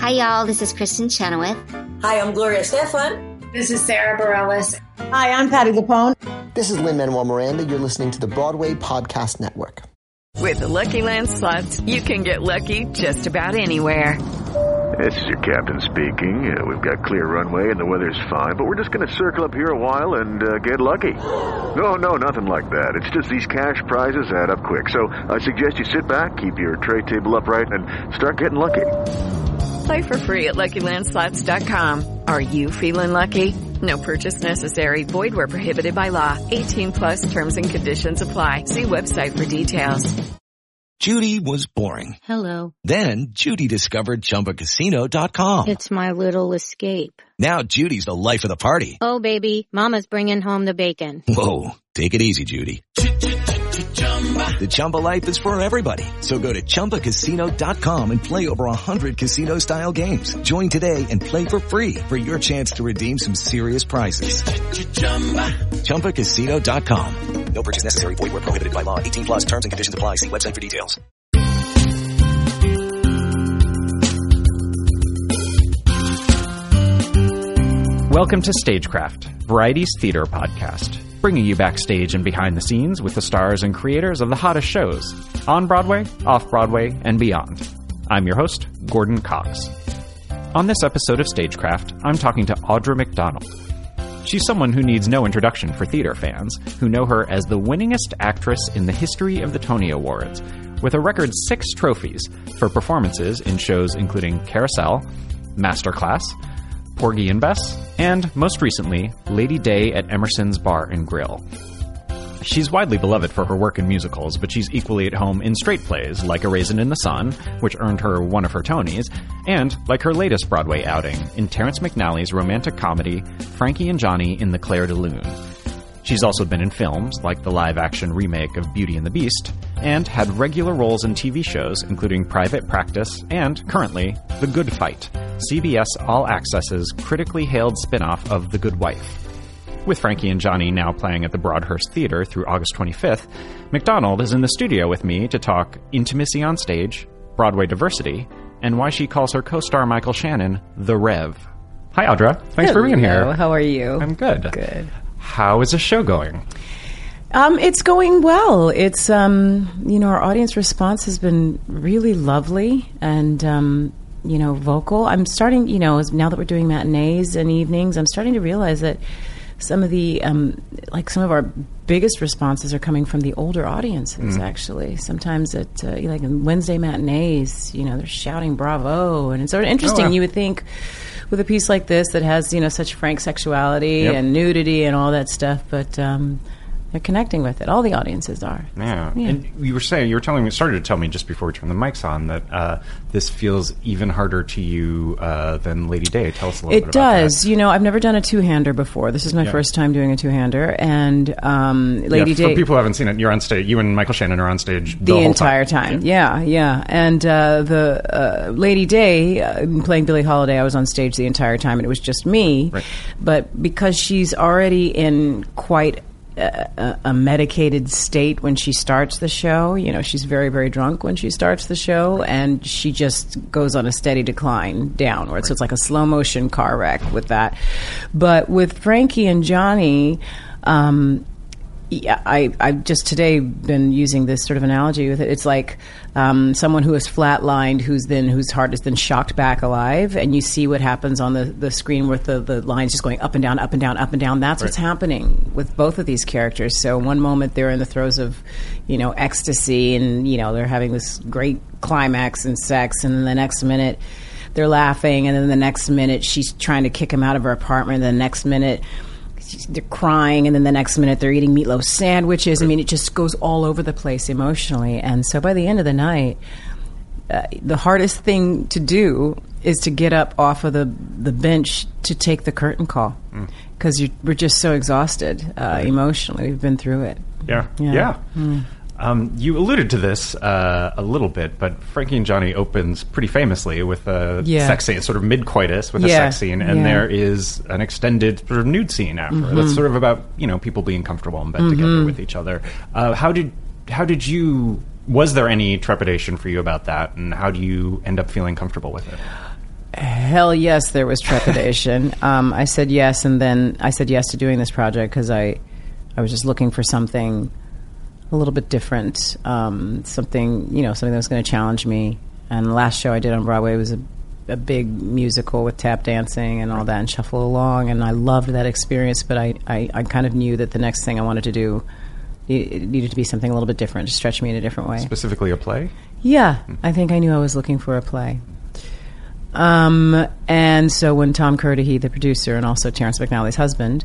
Hi, y'all. This is Kristen Chenoweth. Hi, I'm Gloria Estefan. This is Sarah Bareilles. Hi, I'm Patti LuPone. This is Lin-Manuel Miranda. You're listening to the Broadway Podcast Network. With the Lucky Land Slots, you can get lucky just about anywhere. This is your captain speaking. We've got clear runway and the weather's fine, but we're just going to circle up here a while and get lucky. No, nothing like that. It's just these cash prizes add up quick. So I suggest you sit back, keep your tray table upright, and start getting lucky. Play for free at LuckyLandSlots.com. Are you feeling lucky? No purchase necessary. Void where prohibited by law. 18 plus terms and conditions apply. See website for details. Judy was boring. Hello. Then Judy discovered ChumbaCasino.com. It's my little escape. Now Judy's the life of the party. Oh, baby, mama's bringing home the bacon. Whoa, take it easy, Judy. The Chumba life is for everybody. So go to ChumbaCasino.com and play over 100 casino-style games. Join today and play for free for your chance to redeem some serious prizes. ChumbaCasino.com. No purchase necessary. Void where prohibited by law. 18 plus terms and conditions apply. See website for details. Welcome to Stagecraft, Variety's theater podcast, bringing you backstage and behind the scenes with the stars and creators of the hottest shows, on Broadway, off-Broadway, and beyond. I'm your host, Gordon Cox. On this episode of Stagecraft, I'm talking to Audra McDonald. She's someone who needs no introduction for theater fans, who know her as the winningest actress in the history of the Tony Awards, with a record 6 trophies for performances in shows including Carousel, Masterclass, Porgy and Bess, and, most recently, Lady Day at Emerson's Bar and Grill. She's widely beloved for her work in musicals, but she's equally at home in straight plays, like A Raisin in the Sun, which earned her one of her Tonys, and like her latest Broadway outing, in Terrence McNally's romantic comedy, Frankie and Johnny in the Clair de Lune. She's also been in films, like the live-action remake of Beauty and the Beast, and had regular roles in TV shows, including Private Practice and, currently, The Good Fight, CBS All Access's critically hailed spin-off of The Good Wife. With Frankie and Johnny now playing at the Broadhurst Theater through August 25th, McDonald is in the studio with me to talk intimacy on stage, Broadway diversity, and why she calls her co-star Michael Shannon the Rev. Hi, Audra. Thanks for being here. How are you? I'm good. Good. How is the show going? It's going well. It's, our audience response has been really lovely and, vocal. I'm starting, now that we're doing matinees and evenings, I'm starting to realize that some of the, some of our biggest responses are coming from the older audiences, actually. Sometimes at, like in Wednesday matinees, they're shouting bravo. And it's sort of interesting. Oh, wow. You would think with a piece like this that has, such frank sexuality and nudity and all that stuff, but they're connecting with it. All the audiences are. Yeah. And you were started to tell me just before we turned the mics on that this feels even harder to you than Lady Day. Tell us a little bit about that. It does. I've never done a two-hander before. This is my first time doing a two-hander. And Lady Day... For people who haven't seen it, you're on stage. You and Michael Shannon are on stage the whole entire time. Yeah. And the Lady Day, playing Billie Holiday, I was on stage the entire time, and it was just me. Right. But because she's already in quite a medicated state when she starts the show. She's very, very drunk when she starts the show, and she just goes on a steady decline downward. So it's like a slow motion car wreck with that. But with Frankie and Johnny, I've just today been using this sort of analogy with it. It's like someone who is flatlined, whose heart is then shocked back alive, and you see what happens on the screen with the lines just going up and down, up and down, up and down. That's what's happening with both of these characters. So one moment they're in the throes of, ecstasy, and they're having this great climax and sex, and then the next minute they're laughing, and then the next minute she's trying to kick him out of her apartment, and the next minute they're crying, and then the next minute they're eating meatloaf sandwiches. I mean, it just goes all over the place emotionally. And so by the end of the night, the hardest thing to do is to get up off of the bench to take the curtain call, because we're just so exhausted emotionally. We've been through it. Yeah. You alluded to this a little bit, but Frankie and Johnny opens pretty famously with a sex scene, sort of mid-coitus with a sex scene, and there is an extended sort of nude scene after. That's sort of about, people being comfortable in bed together with each other. How did you... Was there any trepidation for you about that, and how do you end up feeling comfortable with it? Hell yes, there was trepidation. I said yes, and then I said yes to doing this project because I was just looking for something a little bit different, something that was going to challenge me. And the last show I did on Broadway was a big musical with tap dancing and all that, and Shuffle Along, and I loved that experience, but I kind of knew that the next thing I wanted to do, it needed to be something a little bit different, to stretch me in a different way. Specifically a play? Yeah, I think I knew I was looking for a play. And so when Tom Curtihy, the producer, and also Terrence McNally's husband,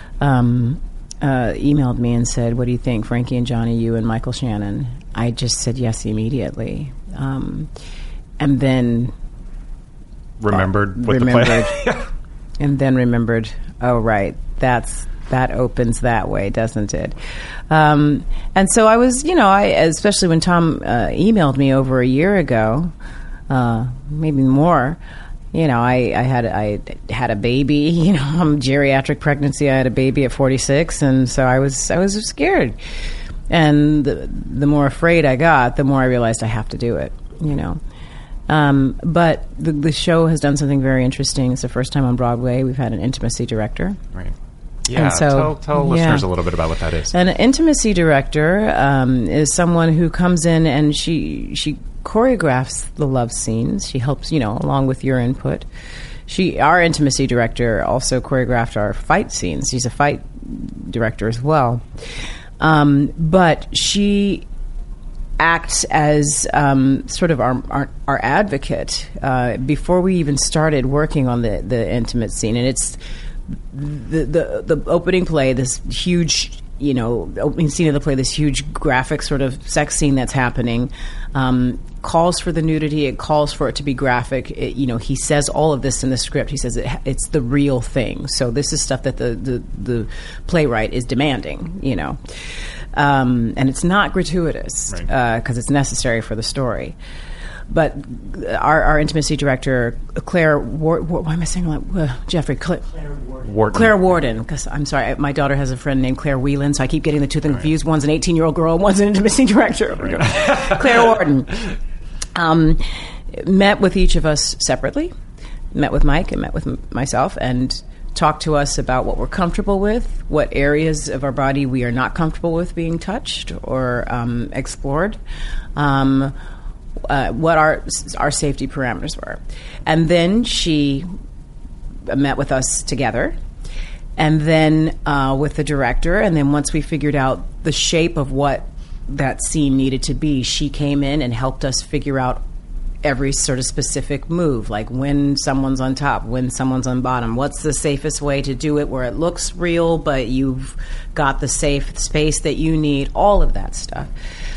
emailed me and said, "What do you think, Frankie and Johnny, you and Michael Shannon?" I just said yes immediately. And then... Remembered the play? And then remembered, oh, right, that opens that way, doesn't it? And so I was, especially when Tom emailed me over a year ago, maybe more, I had a baby, I'm geriatric pregnancy. I had a baby at 46, and so I was scared. And the more afraid I got, the more I realized I have to do it, But the show has done something very interesting. It's the first time on Broadway we've had an intimacy director. Right. Yeah, so, tell listeners a little bit about what that is. An intimacy director is someone who comes in and she choreographs the love scenes. She helps, along with your input. Our intimacy director also choreographed our fight scenes. She's a fight director as well. But she acts as sort of our advocate before we even started working on the intimate scene. And it's the opening play, this huge, opening scene of the play, this huge graphic sort of sex scene that's happening, calls for the nudity. It calls for it to be graphic. He says all of this in the script. He says it's the real thing. So this is stuff that the playwright is demanding, and it's not gratuitous because it's necessary for the story. But our intimacy director, Claire why am I saying like Jeffrey? Claire Warden. Because I'm sorry, my daughter has a friend named Claire Whelan, so I keep getting the two things confused. One's an 18-year-old girl, and one's an intimacy director. Claire Warden met with each of us separately. Met with Mike and met with myself, and talked to us about what we're comfortable with, what areas of our body we are not comfortable with being touched or explored. What our safety parameters were. And then she met with us together, and then with the director, and then once we figured out the shape of what that scene needed to be, she came in and helped us figure out every sort of specific move, like when someone's on top, when someone's on bottom, what's the safest way to do it where it looks real but you've got the safe space that you need, all of that stuff.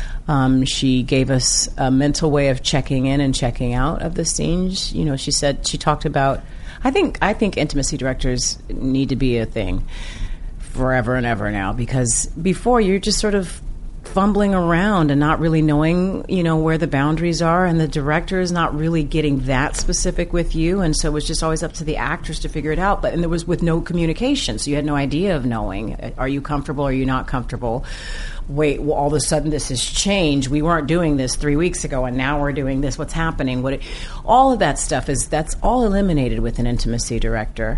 She gave us a mental way of checking in and checking out of the scenes. She talked about, I think intimacy directors need to be a thing forever and ever now, because before you're just sort of fumbling around and not really knowing, where the boundaries are, and the director is not really getting that specific with you, and so it was just always up to the actors to figure it out. And there was with no communication, so you had no idea of knowing, are you comfortable, are you not comfortable? Wait, well, all of a sudden this has changed. We weren't doing this 3 weeks ago, and now we're doing this. What's happening? All of that stuff that's all eliminated with an intimacy director,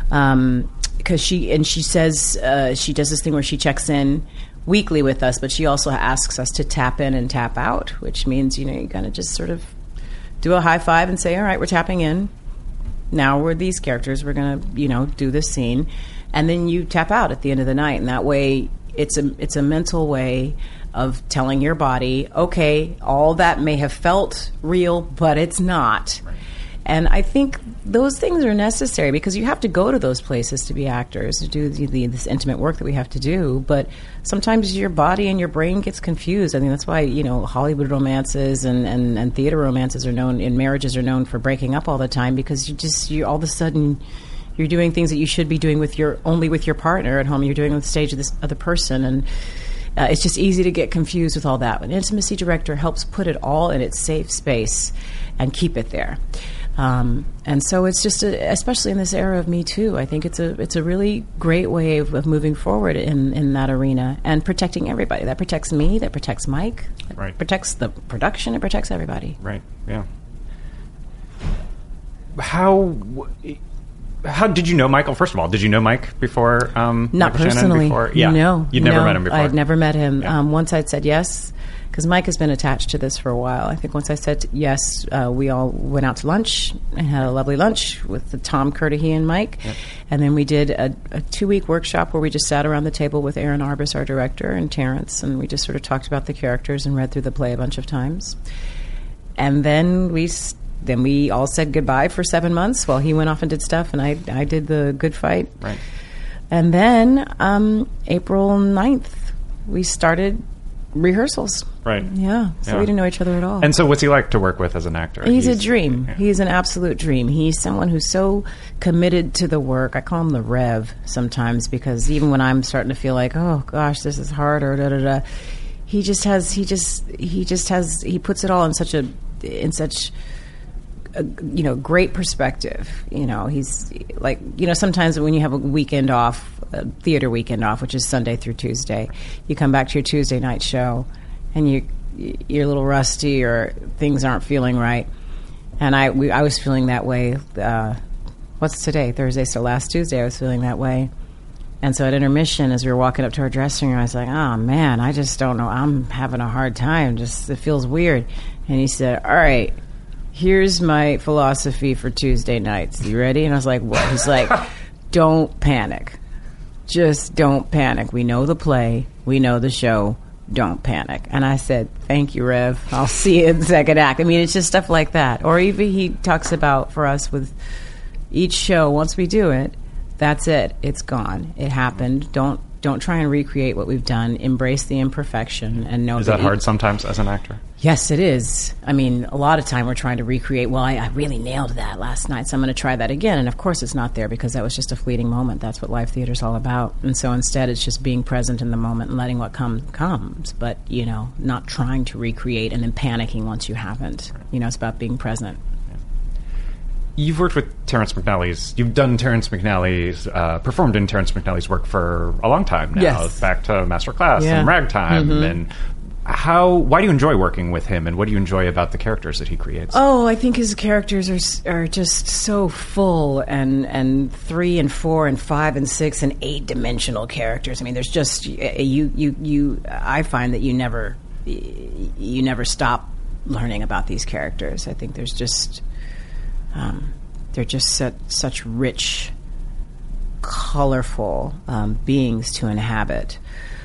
because she says she does this thing where she checks in weekly with us, but she also asks us to tap in and tap out, which means you kind of just sort of do a high five and say, all right, we're tapping in. Now we're these characters. We're going to do this scene, and then you tap out at the end of the night, and that way it's a mental way of telling your body, okay, all that may have felt real, but it's not. Right. And I think those things are necessary because you have to go to those places to be actors, to do this intimate work that we have to do. But sometimes your body and your brain gets confused. I think that's why, Hollywood romances and theater romances are known, and marriages are known for breaking up all the time, because you all of a sudden you're doing things that you should be doing only with your partner at home. You're doing on the stage of this other person, and it's just easy to get confused with all that. An intimacy director helps put it all in its safe space and keep it there. And so it's just, especially in this era of Me Too, I think it's a really great way of moving forward in that arena and protecting everybody. That protects me, that protects Mike, that protects the production, it protects everybody. Right, yeah. how did you know Michael? First of all, did you know Mike before? Not Michael personally. Before? Yeah. No. You'd never met him before? I'd never met him. Yeah. Once I'd said yes, because Mike has been attached to this for a while. I think once I said yes, we all went out to lunch and had a lovely lunch with Tom Curtihy and Mike. Yep. And then we did a 2-week workshop where we just sat around the table with Aaron Arbus, our director, and Terrence, and we just sort of talked about the characters and read through the play a bunch of times. And then we all said goodbye for 7 months while he went off and did stuff, and I did the Good Fight. Right. And then April 9th, we started rehearsals. Right. Yeah. So we didn't know each other at all. And so what's he like to work with as an actor? He's a dream. Yeah. He's an absolute dream. He's someone who's so committed to the work. I call him the Rev sometimes, because even when I'm starting to feel like, oh gosh, this is hard, or da-da-da, he puts it all in such a great perspective. He's like, sometimes when you have a weekend off, a theater weekend off, which is Sunday through Tuesday, you come back to your Tuesday night show and you're a little rusty or things aren't feeling right. And I was feeling that way. What's today? Thursday. So last Tuesday I was feeling that way. And so at intermission, as we were walking up to our dressing room, I was like, oh man, I just don't know. I'm having a hard time. It feels weird. And he said, all right, here's my philosophy for Tuesday nights. You ready? And I was like, what? He's like, don't panic. Just don't panic. We know the play. We know the show. Don't panic. And I said, thank you, Rev. I'll see you in the second act. I mean, it's just stuff like that. Or even he talks about, for us, with each show, once we do it, that's it. It's gone. It happened. Don't try and recreate what we've done. Embrace the imperfection and know. Is that hard sometimes as an actor? Yes, it is. I mean, a lot of time we're trying to recreate, well, I really nailed that last night, so I'm going to try that again. And of course it's not there, because that was just a fleeting moment. That's what live theater's all about. And so instead it's just being present in the moment and letting what comes. But, not trying to recreate and then panicking once you haven't. It's about being present. You've worked with Terrence McNally's. You've done Terrence McNally's, performed in Terrence McNally's work for a long time now. Yes. Back to Master Class and Ragtime. Mm-hmm. And why do you enjoy working with him, and what do you enjoy about the characters that he creates? Oh, I think his characters are just so full and 3 and 4 and 5 and 6 and 8-dimensional characters. I mean, there's just I find that you never stop learning about these characters. I think there's just they're just such rich, colorful beings to inhabit.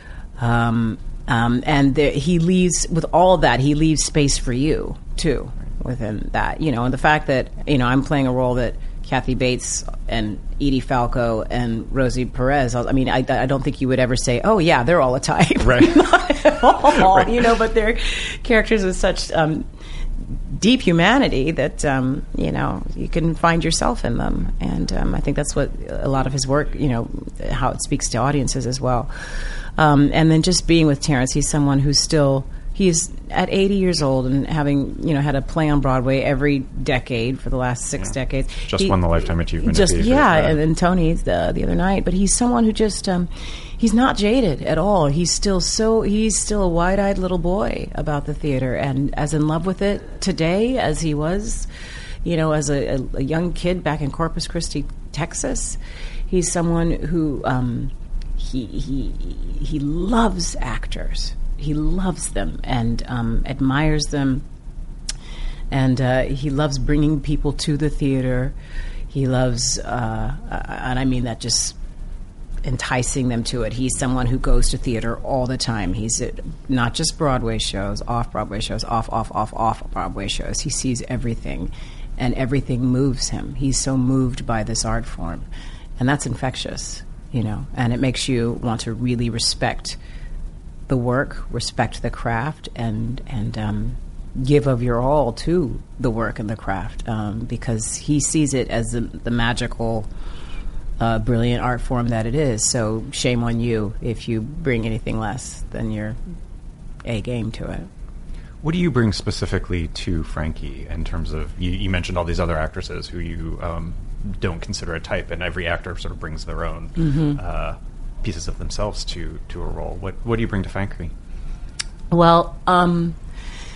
And he leaves, with all of that, he leaves space for you, too, within that. And the fact that, I'm playing a role that Kathy Bates and Edie Falco and Rosie Perez, I mean, I don't think you would ever say, oh, yeah, they're all a type. Right. Not at all, right. But they're characters with such deep humanity that, you can find yourself in them. And I think that's what a lot of his work, how it speaks to audiences as well. And then just being with Terrence, he's someone who's he's at 80 years old and having, had a play on Broadway every decade for the last 6 decades. Just won the Lifetime Achievement. And Tony's the other night. But he's someone who just, he's not jaded at all. He's still a wide-eyed little boy about the theater and as in love with it today as he was, as a young kid back in Corpus Christi, Texas. He's someone who, he loves actors. He loves them and admires them, and he loves bringing people to the theater. He loves, and I mean that just enticing them to it. He's someone who goes to theater all the time. He's at not just Broadway shows, off-Broadway shows, off-Broadway shows. He sees everything, and everything moves him. He's so moved by this art form, and that's infectious. And it makes you want to really respect the work, respect the craft, and give of your all to the work and the craft, because he sees it as the magical, brilliant art form that it is. So shame on you if you bring anything less than your A game to it. What do you bring specifically to Frankie in terms of, you mentioned all these other actresses who you don't consider a type, and every actor sort of brings their own pieces of themselves to a role. What do you bring to Frankie? Well,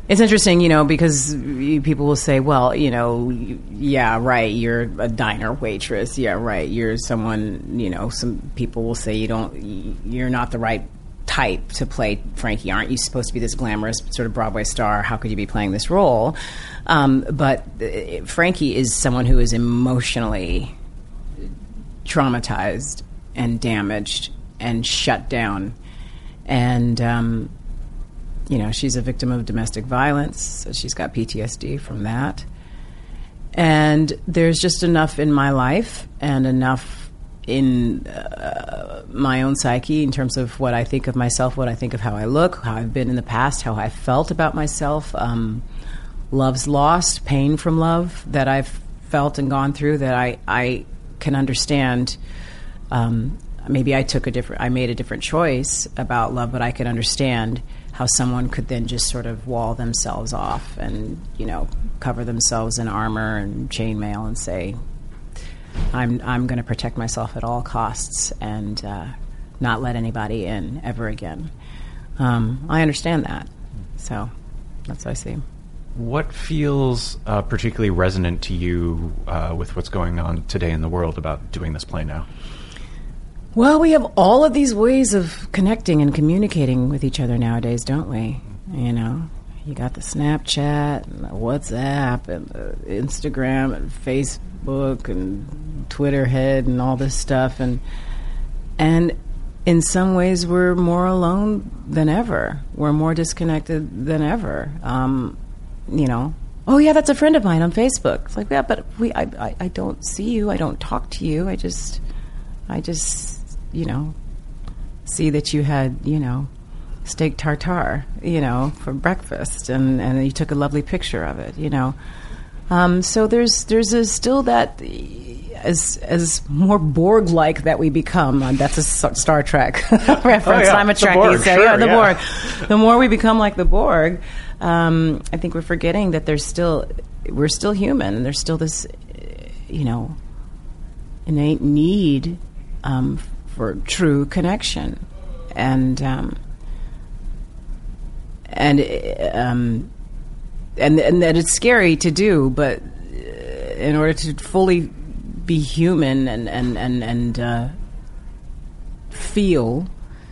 It's interesting, because people will say, well, yeah, right, you're a diner waitress. Yeah, right, you're someone, some people will say you're not the right type to play Frankie. Aren't you supposed to be this glamorous sort of Broadway star? How could you be playing this role? But Frankie is someone who is emotionally traumatized and damaged and shut down. And, she's a victim of domestic violence, so she's got PTSD from that. And there's just enough in my life and enough in my own psyche in terms of what I think of myself, what I think of how I look, how I've been in the past, how I felt about myself, love's lost, pain from love that I've felt and gone through, that I can understand. Maybe I made a different choice about love, but I could understand how someone could then just sort of wall themselves off and, cover themselves in armor and chainmail and say, I'm going to protect myself at all costs and not let anybody in ever again. I understand that. So that's what I see. What feels particularly resonant to you with what's going on today in the world about doing this play now? Well, we have all of these ways of connecting and communicating with each other nowadays, don't we? You got the Snapchat and the WhatsApp and the Instagram and Facebook and Twitter head and all this stuff. And in some ways, we're more alone than ever. We're more disconnected than ever. Oh, yeah, that's a friend of mine on Facebook. It's like, yeah, but I don't see you. I don't talk to you. I just see that you had, steak tartare, for breakfast, and you took a lovely picture of it, So there's still that, as more Borg-like that we become. That's a Star Trek reference. Oh, yeah. I'm a Trekkie, Borg, so sure, the Borg. The more we become like the Borg, I think we're forgetting that we're still human, and there's still this, innate need for true connection, and that it's scary to do, but in order to fully be human and feel,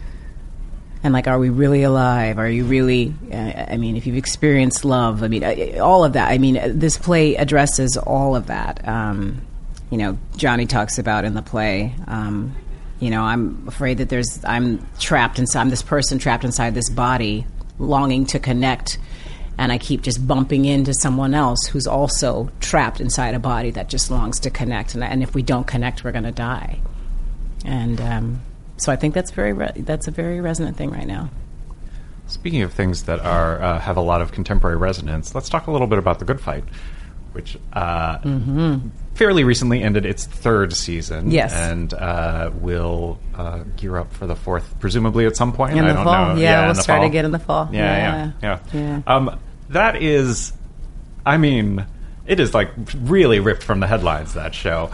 and are we really alive? Are you really? If you've experienced love, all of that. This play addresses all of that. Johnny talks about in the play, I'm afraid that I'm trapped inside, I'm this person trapped inside this body, longing to connect, and I keep just bumping into someone else who's also trapped inside a body that just longs to connect, and if we don't connect, we're going to die. And so I think that's a very resonant thing right now. Speaking of things that have a lot of contemporary resonance, let's talk a little bit about The Good Fight, which fairly recently ended its third season. Yes. And will gear up for the fourth, presumably at some point. In the I don't fall. know. Yeah, we'll start again in the fall. Yeah. That is, it is really ripped from the headlines, that show.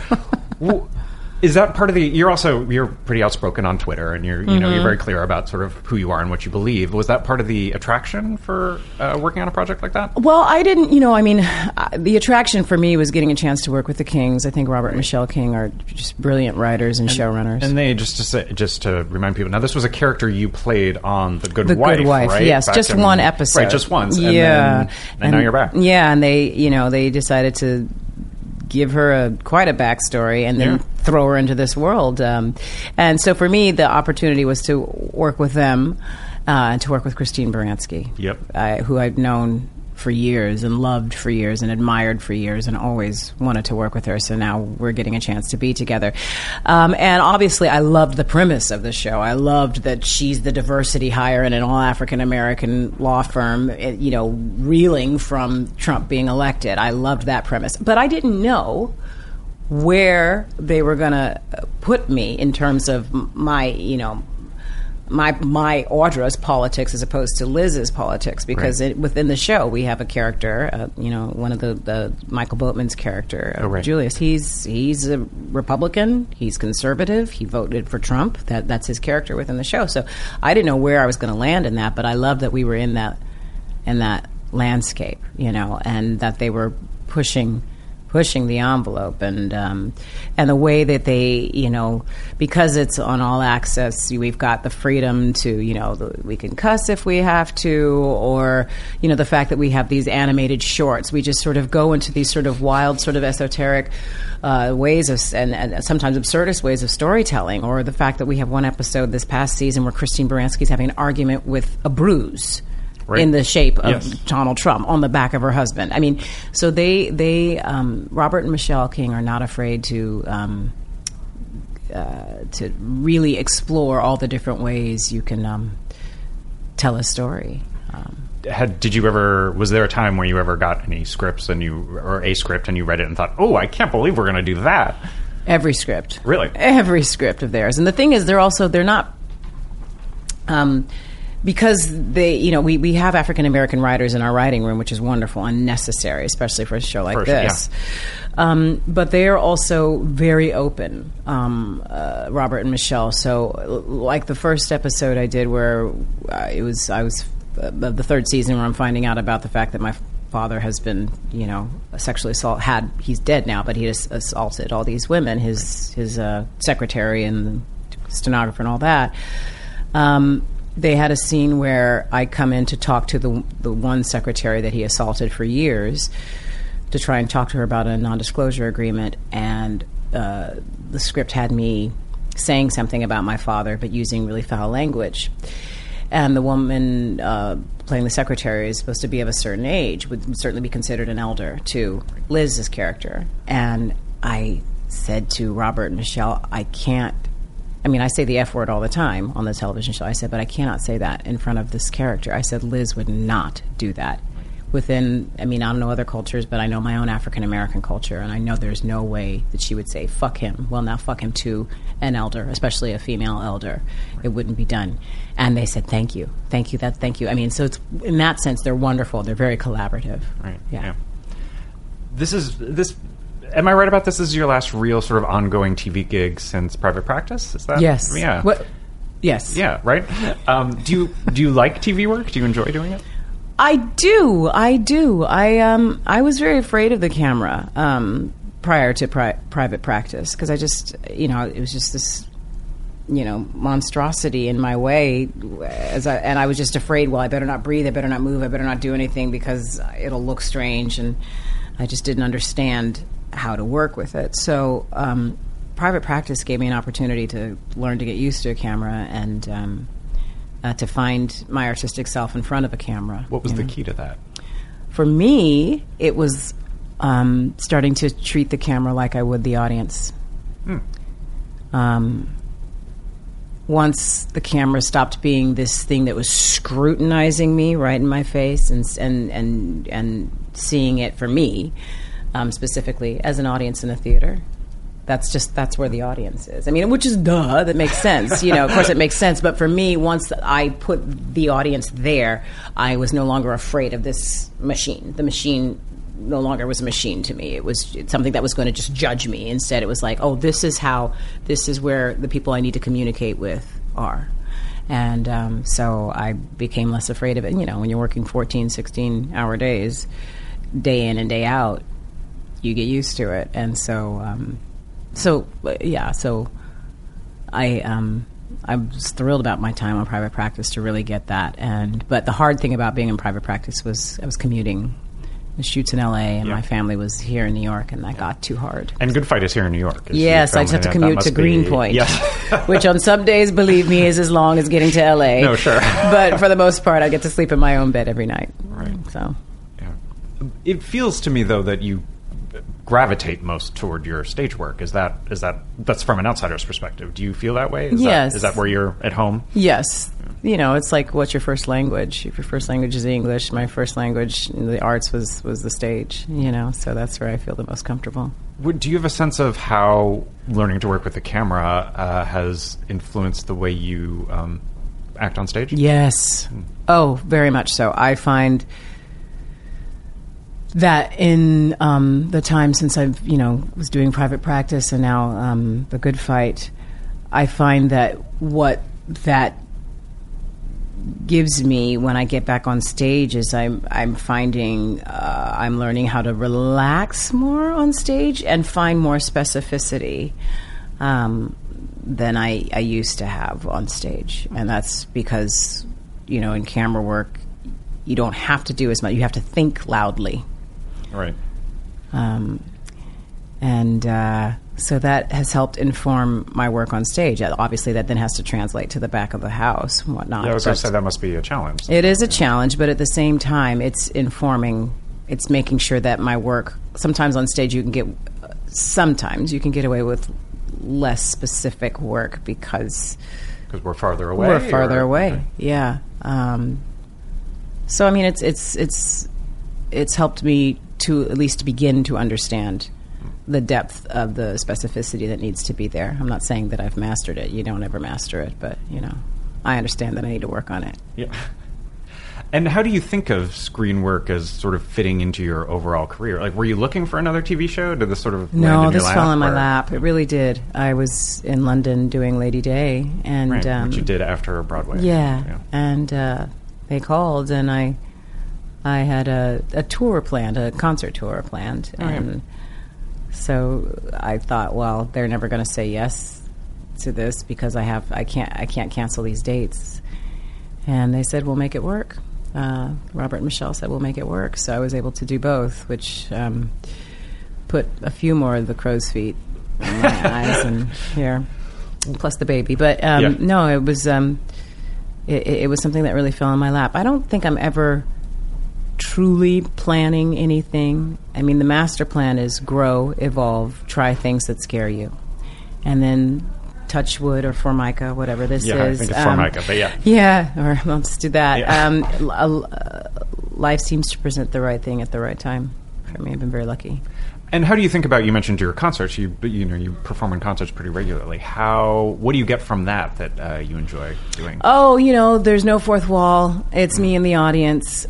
Is that part of the? You're pretty outspoken on Twitter, and you're very clear about sort of who you are and what you believe. Was that part of the attraction for working on a project like that? Well, I didn't. The attraction for me was getting a chance to work with the Kings. I think Robert and Michelle King are just brilliant writers and showrunners. And they just to remind people, now this was a character you played on The Good Wife, right? Yes, just one episode, right? Just once, yeah. And now you're back. Yeah, and they decided to give her quite a backstory and then throw her into this world. And so for me, the opportunity was to work with them and to work with Christine Baranski, who I've known for years and loved for years and admired for years and always wanted to work with her. So now we're getting a chance to be together. And obviously I loved the premise of the show. I loved that she's the diversity hire in an all African-American law firm, reeling from Trump being elected. I loved that premise. But I didn't know where they were going to put me in terms of my Audra's politics as opposed to Liz's politics, because within the show we have a character, one of the Michael Boatman's character, Julius. He's a Republican. He's conservative. He voted for Trump. That's his character within the show. So I didn't know where I was going to land in that, but I love that we were in that landscape, and that they were pushing the envelope, and the way that they, because it's on All Access, we've got the freedom to, we can cuss if we have to, or, the fact that we have these animated shorts. We just sort of go into these sort of wild, sort of esoteric ways of, and sometimes absurdist ways of storytelling, or the fact that we have one episode this past season where Christine Baranski's having an argument with a bruise. Right. In the shape of Donald Trump on the back of her husband. I mean, so they Robert and Michelle King are not afraid to really explore all the different ways you can tell a story. Was there a time where you ever got any scripts or a script and you read it and thought, oh, I can't believe we're going to do that? Every script. Really? Every script of theirs. And the thing is, they're not... because they, we have African American writers in our writing room, which is wonderful and necessary, especially for a show like this. Yeah. But they are also very open, Robert and Michelle. So, like the first episode I did, where I was the third season, where I'm finding out about the fact that my father has been, sexually assaulted. He's dead now, but he has assaulted all these women, his secretary and the stenographer and all that. They had a scene where I come in to talk to the one secretary that he assaulted for years, to try and talk to her about a non-disclosure agreement, and the script had me saying something about my father, but using really foul language. And the woman playing the secretary is supposed to be of a certain age, would certainly be considered an elder to Liz's character. And I said to Robert and Michelle, I say the F word all the time on the television show. I said, but I cannot say that in front of this character. I said, Liz would not do that. I don't know other cultures, but I know my own African American culture, and I know there's no way that she would say, fuck him. Well, now fuck him to an elder, especially a female elder. It wouldn't be done. And they said, thank you. Thank you. Thank you. So it's, in that sense, they're wonderful. They're very collaborative. Right. Yeah. Am I right about this? This is your last real sort of ongoing TV gig since Private Practice? Is that? Yes. Yeah. Yes. Yeah. Right. Do you like TV work? Do you enjoy doing it? I do. I was very afraid of the camera prior to Private Practice, because I just, it was just this, monstrosity in my way, and I was just afraid. Well, I better not breathe. I better not move. I better not do anything because it'll look strange, and I just didn't understand how to work with it. So Private Practice gave me an opportunity to learn to get used to a camera and to find my artistic self in front of a camera. What was the key to that? For me, it was starting to treat the camera like I would the audience. Once the camera stopped being this thing that was scrutinizing me right in my face and seeing it for me, specifically as an audience in a theater. That's where the audience is. Which is that makes sense. Of course it makes sense. But for me, once I put the audience there, I was no longer afraid of this machine. The machine no longer was a machine to me. It's something that was going to just judge me. Instead, it was like, oh, this is where the people I need to communicate with are. And so I became less afraid of it. When you're working 14, 16-hour days, day in and day out, you get used to it. And so I was thrilled about my time on Private Practice to really get that. But the hard thing about being in Private Practice was I was commuting. The shoots in L.A. and my family was here in New York, and that got too hard. And Good Fight is here in New York. Yes, I just have to commute to Greenpoint, which on some days, believe me, is as long as getting to L.A. No, sure. But for the most part, I get to sleep in my own bed every night. Right. So, yeah. It feels to me, though, that you gravitate most toward your stage work. Is that that's from an outsider's perspective? Do you feel that way? Yes. Is that where you're at home? Yes. It's like, what's your first language? If your first language is English, my first language in the arts was the stage, so that's where I feel the most comfortable. Do you have a sense of how learning to work with the camera has influenced the way you act on stage? Yes. Oh, very much so. I find that in the time since I've, was doing Private Practice and now The Good Fight, I find that what that gives me when I get back on stage is I'm finding I'm learning how to relax more on stage and find more specificity than I used to have on stage. And that's because, in camera work, you don't have to do as much. You have to think loudly. Right. So that has helped inform my work on stage. Obviously, that then has to translate to the back of the house and whatnot. Yeah, I was going to say that must be a challenge. It is a challenge, but at the same time, it's informing. It's making sure that my work. Sometimes on stage, you can get away with less specific work because we're farther away. We're farther away. Yeah. So I mean, it's helped me to at least begin to understand the depth of the specificity that needs to be there. I'm not saying that I've mastered it. You don't ever master it, but I understand that I need to work on it. Yeah. And how do you think of screen work as sort of fitting into your overall career? Like, were you looking for another TV show? Did this sort of land in your lap? No, this fell in my lap. It really did. I was in London doing Lady Day, and which you did after Broadway. Yeah. And they called, and I had a tour planned, a concert tour planned, and so I thought, well, they're never going to say yes to this because I can't cancel these dates. And they said, we'll make it work. Robert and Michelle said, we'll make it work. So I was able to do both, which put a few more of the crow's feet in my eyes and here, plus the baby. But no, it was it was something that really fell in my lap. I don't think I'm ever truly planning anything. I mean, the master plan is grow, evolve, try things that scare you, and then touch wood or Formica, whatever this is. Yeah, I think it's Formica, but yeah. Yeah, or let's do that. Yeah. Life seems to present the right thing at the right time for me. I've been very lucky. And how do you think about, you mentioned your concerts, you perform in concerts pretty regularly. What do you get from that you enjoy doing? Oh, there's no fourth wall. It's me and the audience.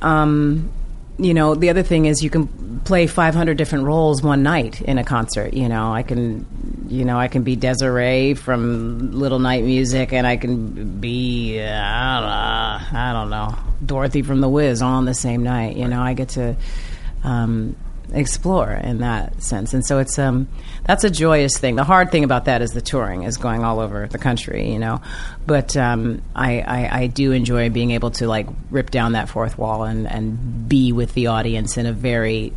The other thing is you can play 500 different roles one night in a concert. I can be Desiree from Little Night Music, and I can be I don't know, Dorothy from The Wiz all on the same night. I get to explore in that sense, and so it's that's a joyous thing. The hard thing about that is the touring, is going all over the country, but I do enjoy being able to like rip down that fourth wall and be with the audience in a very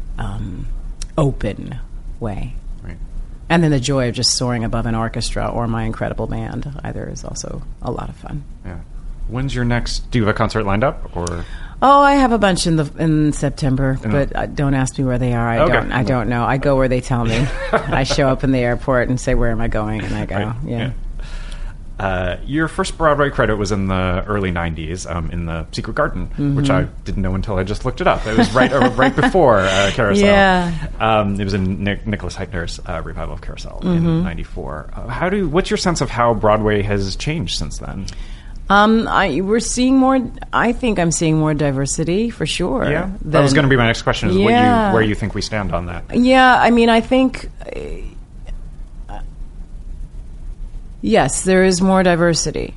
open way. Right. And then the joy of just soaring above an orchestra or my incredible band either is also a lot of fun. Yeah. When's your next? Do you have a concert lined up, or? Oh, I have a bunch in September, but don't ask me where they are. I don't know. I go where they tell me. I show up in the airport and say, "Where am I going?" And I go. Right. Yeah. Your first Broadway credit was in the early '90s in The Secret Garden, which I didn't know until I just looked it up. It was right before Carousel. Yeah. It was in Nicholas Heitner's revival of Carousel in '94. What's your sense of how Broadway has changed since then? We're seeing more. I think I'm seeing more diversity for sure. Yeah, that was going to be my next question. Is where you think we stand on that? Yeah, I mean, I think yes, there is more diversity.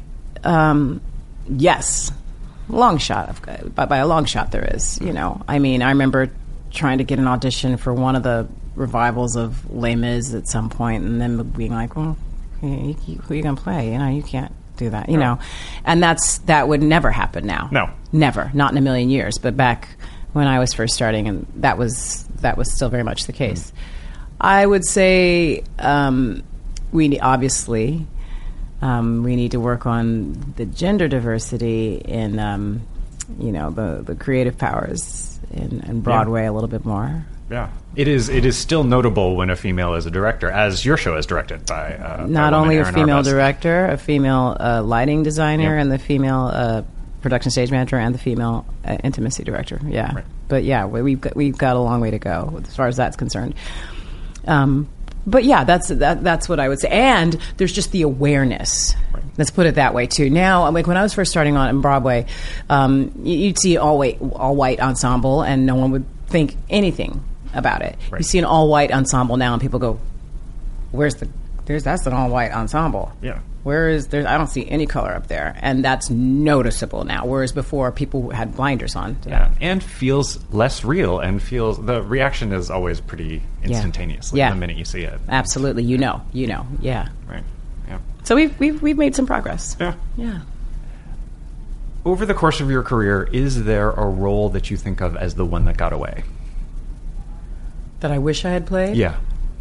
Yes, long shot. By a long shot, there is. I mean, I remember trying to get an audition for one of the revivals of Les Mis at some point, and then being like, "Well, who are you going to play? You can't do that, know." And that would never happen now. No, never, not in a million years. But back when I was first starting, and that was still very much the case. I would say we obviously we need to work on the gender diversity in the creative powers in Broadway a little bit more. Yeah, it is still notable when a female is a director, as your show is directed by not only a female director, a female lighting designer, and the female production stage manager, and the female intimacy director. Yeah, right. But yeah, we've got a long way to go as far as that's concerned. But yeah, that's what I would say. And there's just the awareness. Right. Let's put it that way too. Now, like when I was first starting on Broadway, you'd see all white ensemble, and no one would think anything about it. Right. You see an all white ensemble now, and people go, "That's an all white ensemble." Yeah. I don't see any color up there, and that's noticeable now. Whereas before, people had blinders on. And feels less real, and the reaction is always pretty instantaneous. The minute you see it, absolutely, yeah. Right. Yeah. So we've made some progress. Yeah. Over the course of your career, is there a role that you think of as the one that got away? That I wish I had played? Yeah.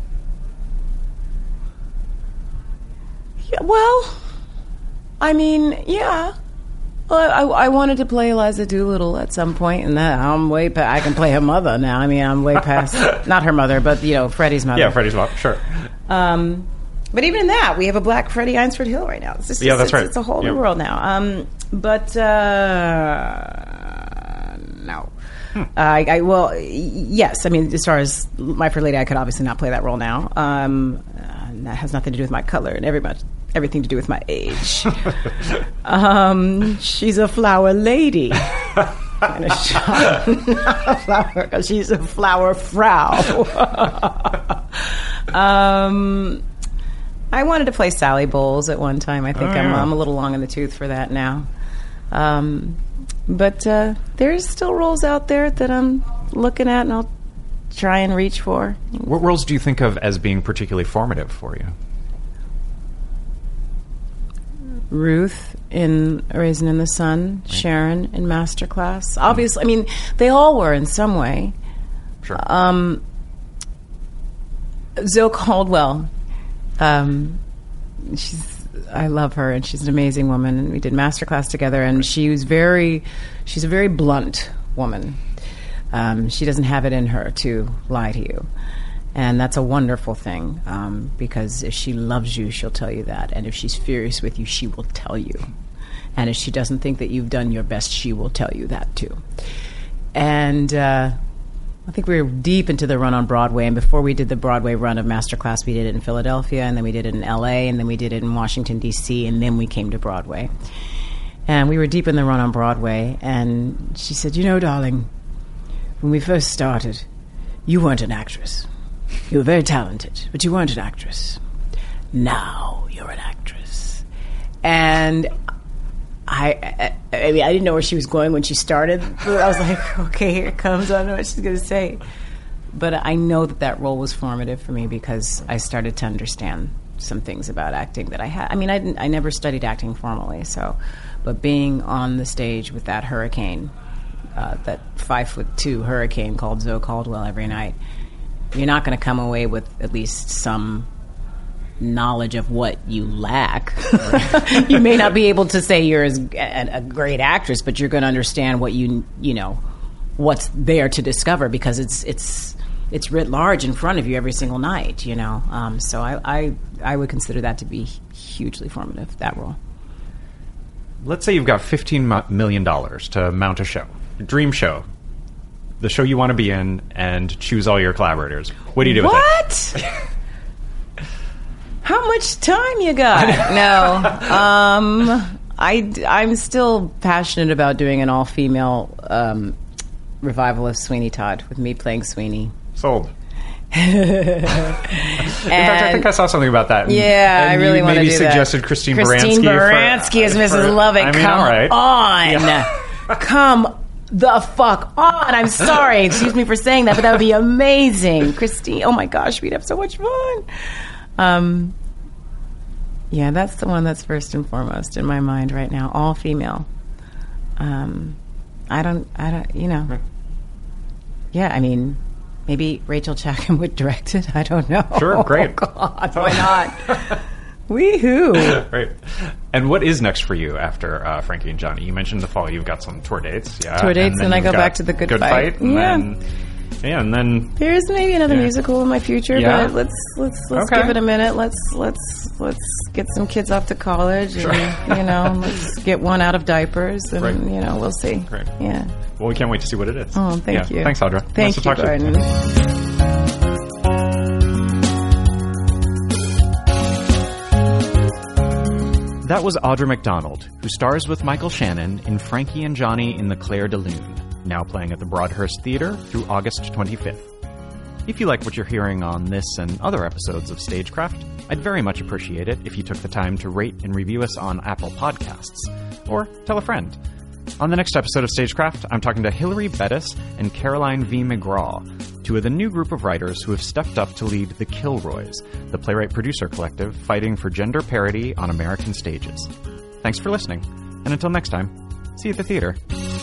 Well, I mean, yeah. I wanted to play Eliza Doolittle at some point, and I'm way past. I can play her mother now. I mean, I'm way past. Not her mother, but Freddie's mother. Yeah, Freddie's mother. Sure. But even in that, we have a black Freddie Eynsford Hill right now. That's right. It's a whole new world now. No. Yes. I mean, as far as My Fair Lady, I could obviously not play that role now. That has nothing to do with my color and everything to do with my age. She's a flower lady. Not a flower, because she's a flower frau. I wanted to play Sally Bowles at one time. I think I'm a little long in the tooth for that now. But there's still roles out there that I'm looking at, and I'll try and reach for. What roles do you think of as being particularly formative for you? Ruth in Raisin in the Sun, right. Sharon in Masterclass. Obviously, I mean, they all were in some way. Sure. Zoe Caldwell, I love her, and she's an amazing woman. And we did Masterclass together, and she's a very blunt woman. She doesn't have it in her to lie to you. And that's a wonderful thing, because if she loves you, she'll tell you that. And if she's furious with you, she will tell you. And if she doesn't think that you've done your best, she will tell you that too. And I think we were deep into the run on Broadway. And before we did the Broadway run of Masterclass, we did it in Philadelphia, and then we did it in L.A., and then we did it in Washington, D.C., and then we came to Broadway. And we were deep in the run on Broadway. And she said, darling, when we first started, you weren't an actress. You were very talented, but you weren't an actress. Now you're an actress. And I mean, I didn't know where she was going when she started. I was like, okay, here it comes. I don't know what she's going to say. But I know that role was formative for me, because I started to understand some things about acting that I had. I mean, I never studied acting formally, but being on the stage with that hurricane, that 5'2" hurricane called Zoe Caldwell every night, you're not going to come away with at least some knowledge of what you lack. You may not be able to say you're a great actress, but you're going to understand what what's there to discover, because it's writ large in front of you every single night. So I would consider that to be hugely formative, that role. Let's say you've got $15 million to mount a show, a dream show. The show you want to be in, and choose all your collaborators. What do you do with that? What? How much time you got? No. I'm still passionate about doing an all-female revival of Sweeney Todd, with me playing Sweeney. Sold. In fact, I think I saw something about that. Yeah, I really want to do that. Maybe suggested Christine Baranski. Christine Baranski as Mrs. Lovett. Come on. Yeah. Come the fuck on. I'm sorry. Excuse me for saying that, but that would be amazing. Christine, oh my gosh, we'd have so much fun. Yeah, that's the one that's first and foremost in my mind right now. All female. I don't, Yeah, I mean, maybe Rachel Chackham would direct it. I don't know. Sure, great. Oh, God, why not? Wee-hoo. Right. And what is next for you after Frankie and Johnny? You mentioned the fall. You've got some tour dates. Yeah. Tour dates, and I go back to the Good Fight. And then there's maybe another musical in my future, but let's give it a minute. Let's get some kids off to college, and let's get one out of diapers, and we'll see. Great. Yeah. Well, we can't wait to see what it is. Oh, thank you. Thanks, Audra. Thank you, Gordon. That was Audra McDonald, who stars with Michael Shannon in Frankie and Johnny in the Clair de Lune, now playing at the Broadhurst Theatre through August 25th. If you like what you're hearing on this and other episodes of Stagecraft, I'd very much appreciate it if you took the time to rate and review us on Apple Podcasts, or tell a friend. On the next episode of Stagecraft, I'm talking to Hilary Bettis and Caroline V. McGraw, two of the new group of writers who have stepped up to lead the Kilroys, the playwright-producer collective fighting for gender parity on American stages. Thanks for listening, and until next time, see you at the theater.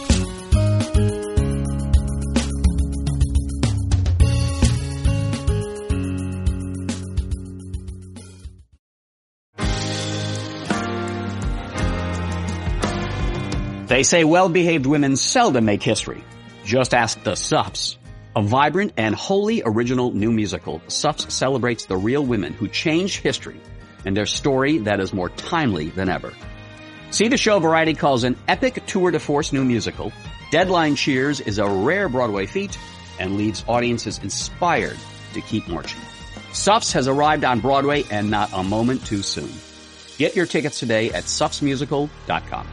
They say well-behaved women seldom make history. Just ask the Suffs. A vibrant and wholly original new musical, Suffs celebrates the real women who changed history and their story that is more timely than ever. See the show Variety calls an epic tour de force new musical. Deadline cheers is a rare Broadway feat and leaves audiences inspired to keep marching. Suffs has arrived on Broadway and not a moment too soon. Get your tickets today at suffsmusical.com.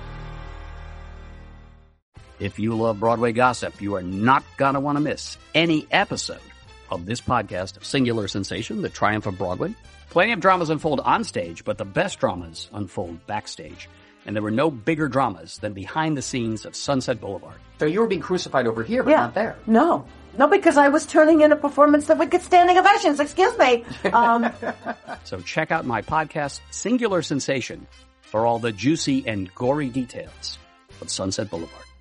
If you love Broadway gossip, you are not going to want to miss any episode of this podcast of Singular Sensation, The Triumph of Broadway. Plenty of dramas unfold on stage, but the best dramas unfold backstage. And there were no bigger dramas than behind the scenes of Sunset Boulevard. So you were being crucified over here, but not there. No, because I was turning in a performance that would get standing ovations. Excuse me. So check out my podcast, Singular Sensation, for all the juicy and gory details of Sunset Boulevard.